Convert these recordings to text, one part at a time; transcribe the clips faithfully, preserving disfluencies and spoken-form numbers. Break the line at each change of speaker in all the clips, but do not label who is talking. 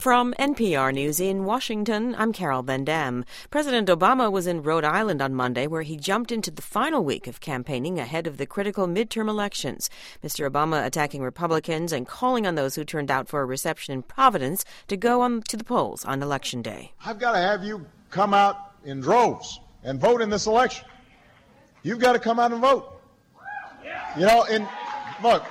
From N P R News in Washington, I'm Carol Bendam. President Obama was in Rhode Island on Monday, where he jumped into the final week of campaigning ahead of the critical midterm elections. Mister Obama attacking Republicans and calling on those who turned out for a reception in Providence to go on to the polls on Election Day.
I've got to have you come out in droves and vote in this election. You've got to come out and vote. You know, and look,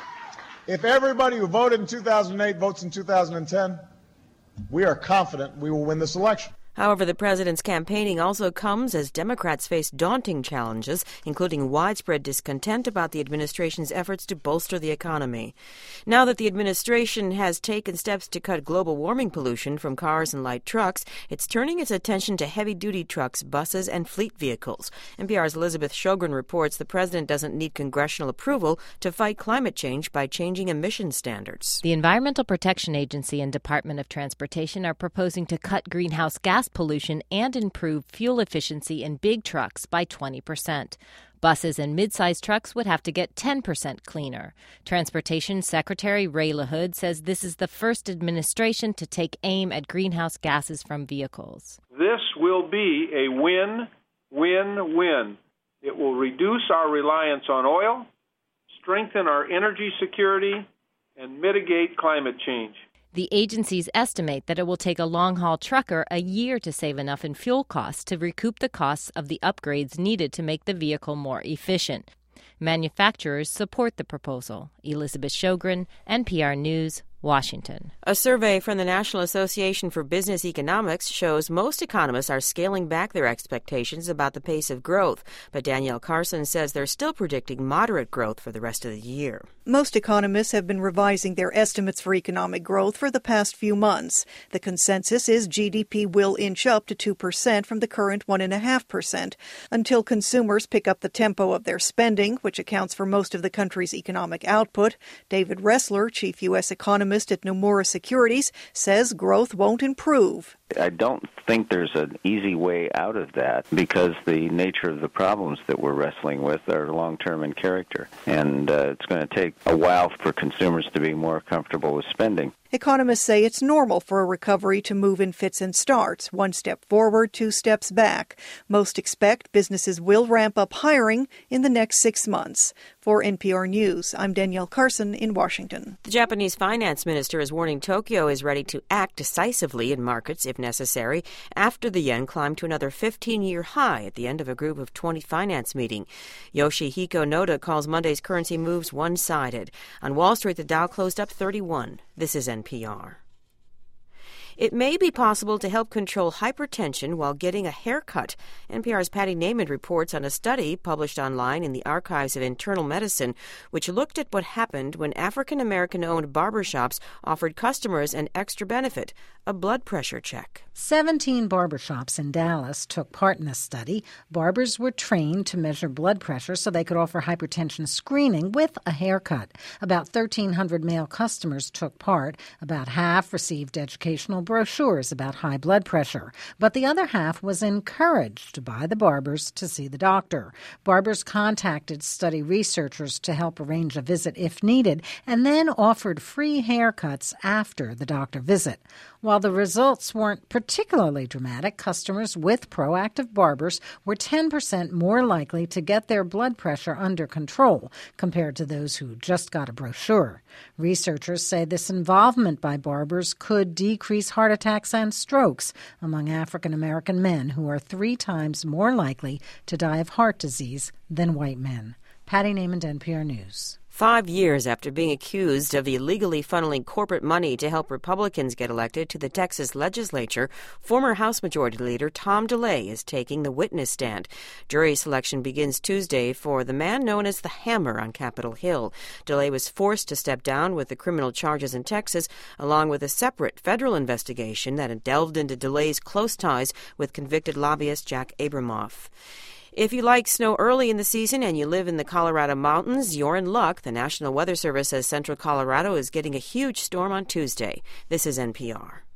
if everybody who voted in two thousand eight votes in two thousand ten, we are confident we will win this election.
However, the president's campaigning also comes as Democrats face daunting challenges, including widespread discontent about the administration's efforts to bolster the economy. Now that the administration has taken steps to cut global warming pollution from cars and light trucks, it's turning its attention to heavy-duty trucks, buses, and fleet vehicles. N P R's Elizabeth Shogren reports the president doesn't need congressional approval to fight climate change by changing emission standards.
The Environmental Protection Agency and Department of Transportation are proposing to cut greenhouse gas pollution and improve fuel efficiency in big trucks by twenty percent. Buses and mid-sized trucks would have to get ten percent cleaner. Transportation Secretary Ray LaHood says this is the first administration to take aim at greenhouse gases from vehicles.
This will be a win-win-win. It will reduce our reliance on oil, strengthen our energy security, and mitigate climate change.
The agencies estimate that it will take a long-haul trucker a year to save enough in fuel costs to recoup the costs of the upgrades needed to make the vehicle more efficient. Manufacturers support the proposal. Elizabeth Shogren, N P R News, Washington.
A survey from the National Association for Business Economics shows most economists are scaling back their expectations about the pace of growth, but Danielle Carson says they're still predicting moderate growth for the rest of the year.
Most economists have been revising their estimates for economic growth for the past few months. The consensus is G D P will inch up to two percent from the current one point five percent until consumers pick up the tempo of their spending, which accounts for most of the country's economic output. David Ressler, chief U S economist at Nomura Securities, says growth won't improve.
I don't think there's an easy way out of that because the nature of the problems that we're wrestling with are long-term in character, and uh, it's going to take a while for consumers to be more comfortable with spending.
Economists say it's normal for a recovery to move in fits and starts, one step forward, two steps back. Most expect businesses will ramp up hiring in the next six months. For N P R News, I'm Danielle Carson in Washington.
The Japanese finance minister is warning Tokyo is ready to act decisively in markets if necessary after the yen climbed to another fifteen-year high at the end of a Group of twenty finance meeting. Yoshihiko Noda calls Monday's currency moves one-sided. On Wall Street, the Dow closed up thirty-one. This is N P R. It may be possible to help control hypertension while getting a haircut. N P R's Patty Naiman reports on a study published online in the Archives of Internal Medicine, which looked at what happened when African-American-owned barbershops offered customers an extra benefit, a blood pressure check.
Seventeen barbershops in Dallas took part in the study. Barbers were trained to measure blood pressure so they could offer hypertension screening with a haircut. About thirteen hundred male customers took part. About half received educational brochures about high blood pressure, but the other half was encouraged by the barbers to see the doctor. Barbers contacted study researchers to help arrange a visit if needed, and then offered free haircuts after the doctor visit. While the results weren't particularly dramatic, customers with proactive barbers were ten percent more likely to get their blood pressure under control compared to those who just got a brochure. Researchers say this involvement by barbers could decrease heart attacks and strokes among African American men, who are three times more likely to die of heart disease than white men. Patty Naiman, N P R News.
Five years after being accused of illegally funneling corporate money to help Republicans get elected to the Texas legislature, former House Majority Leader Tom DeLay is taking the witness stand. Jury selection begins Tuesday for the man known as the Hammer on Capitol Hill. DeLay was forced to step down with the criminal charges in Texas, along with a separate federal investigation that delved into DeLay's close ties with convicted lobbyist Jack Abramoff. If you like snow early in the season and you live in the Colorado mountains, you're in luck. The National Weather Service says central Colorado is getting a huge storm on Tuesday. This is N P R.